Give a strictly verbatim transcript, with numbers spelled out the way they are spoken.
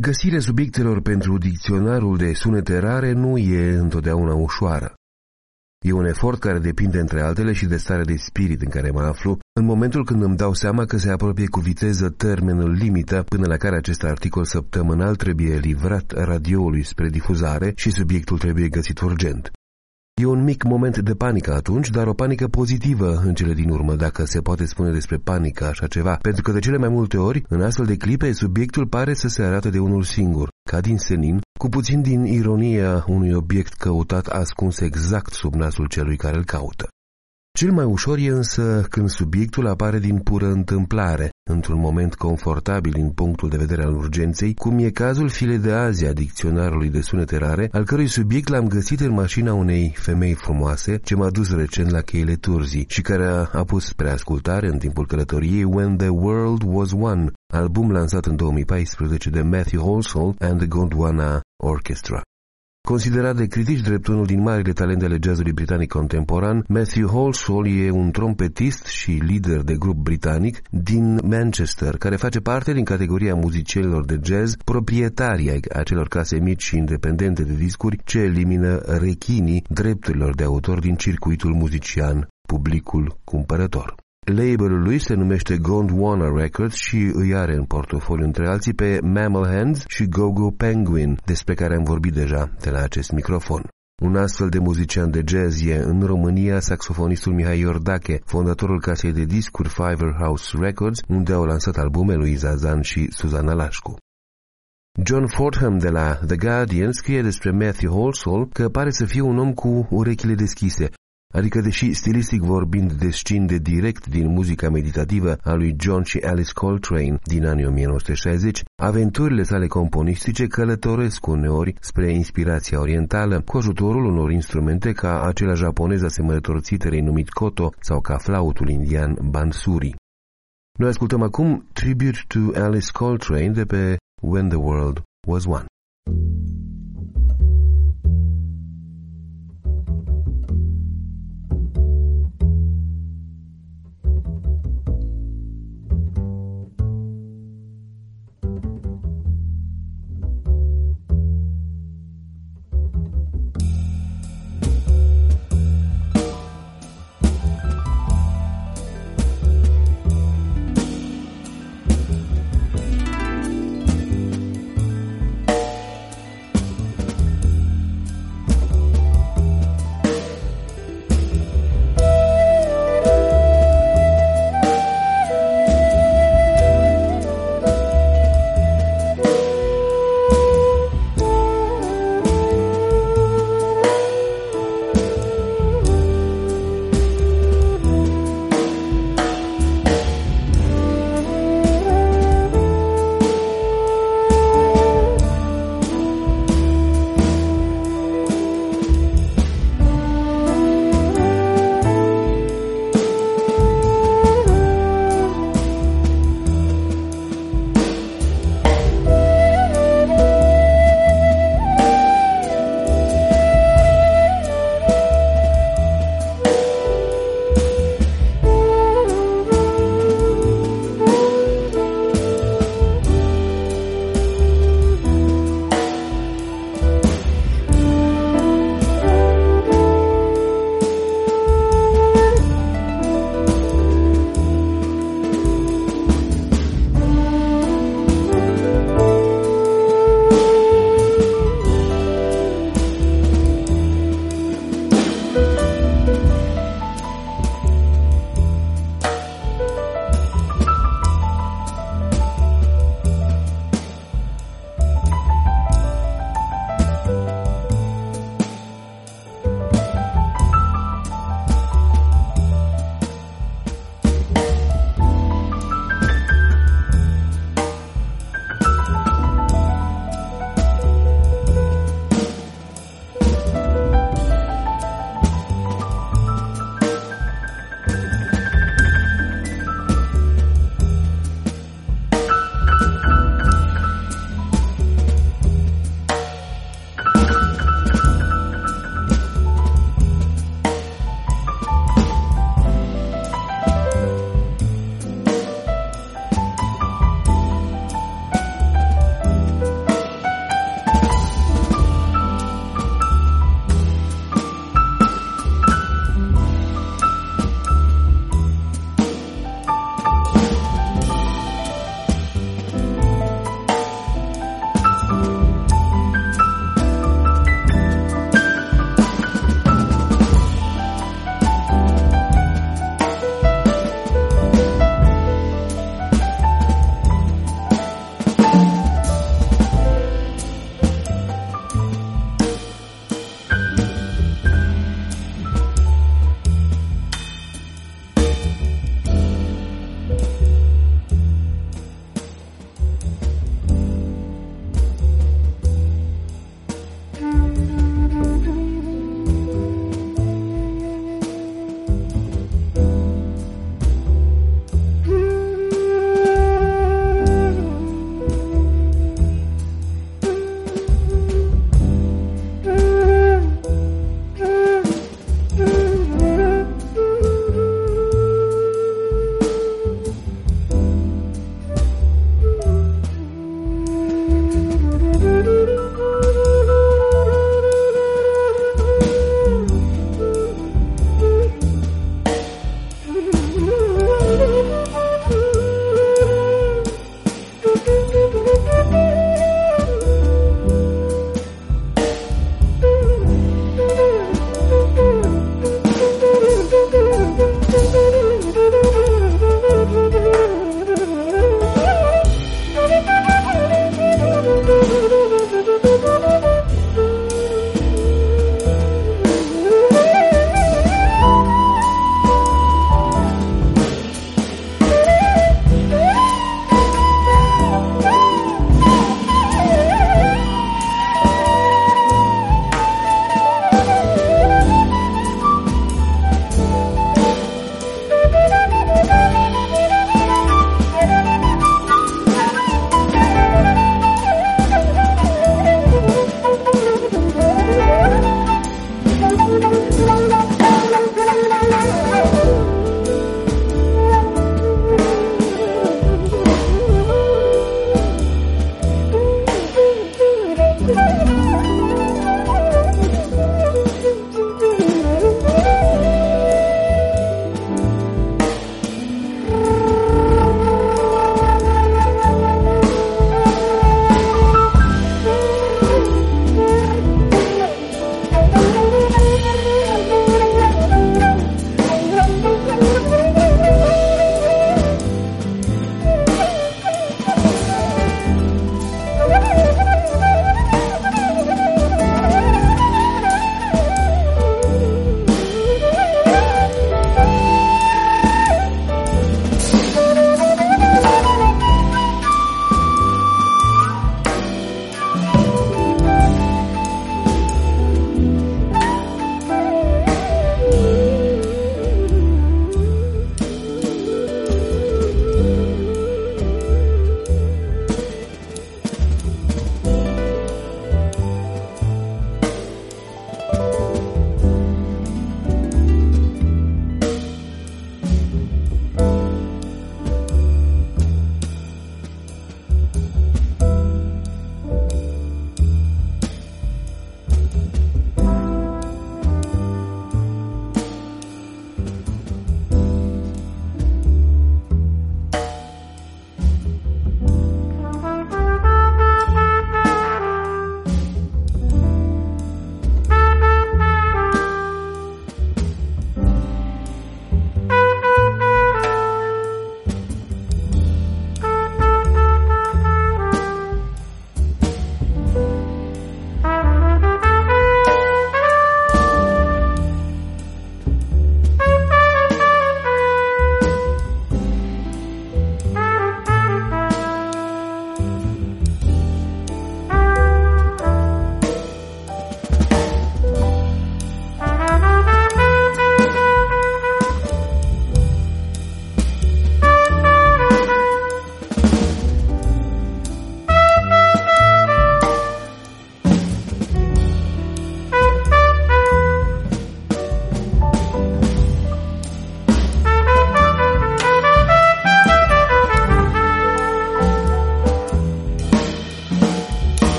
Găsirea subiectelor pentru dicționarul de sunete rare nu e întotdeauna ușoară. E un efort care depinde între altele și de starea de spirit în care mă aflu, în momentul când îmi dau seama că se apropie cu viteză termenul limită până la care acest articol săptămânal trebuie livrat radioului spre difuzare și subiectul trebuie găsit urgent. E un mic moment de panică atunci, dar o panică pozitivă în cele din urmă, dacă se poate spune despre panică așa ceva, pentru că de cele mai multe ori, în astfel de clipe, subiectul pare să se arate de unul singur, ca din senin, cu puțin din ironia unui obiect căutat ascuns exact sub nasul celui care îl caută. Cel mai ușor e însă când subiectul apare din pură întâmplare, într-un moment confortabil din punctul de vedere al urgenței, cum e cazul filei de azi a dicționarului de sunete rare, al cărui subiect l-am găsit în mașina unei femei frumoase ce m-a dus recent la cheile Turzii și care a pus spre ascultare în timpul călătoriei When the World Was One, album lansat în două mii paisprezece de Matthew Halsall and the Gondwana Orchestra. Considerat de critici drept unul din marile talente ale jazzului britanic contemporan, Matthew Halsall e un trompetist și lider de grup britanic din Manchester, care face parte din categoria muzicienilor de jazz proprietari ai acelor case mici și independente de discuri ce elimină rechinii drepturilor de autor din circuitul muzician, publicul cumpărător. Labelul lui se numește Gondwana Records și îi are în portofoliu între alții pe Mammal Hands și Go-Go Penguin, despre care am vorbit deja de la acest microfon. Un astfel de muzician de jazz e în România saxofonistul Mihai Iordache, fondatorul casei de discuri Fiverhouse Records, unde au lansat albume lui Zazan și Suzana Lașcu. John Fordham de la The Guardian scrie despre Matthew Halsall că pare să fie un om cu urechile deschise, adică deși stilistic vorbind descinde direct din muzica meditativă a lui John și Alice Coltrane din anii o mie nouă sute șaizeci, aventurile sale componistice călătoresc uneori spre inspirația orientală, cu ajutorul unor instrumente ca acela japonez asemănător țiterei numit koto sau ca flautul indian bansuri. Noi ascultăm acum Tribute to Alice Coltrane de pe When the World Was One.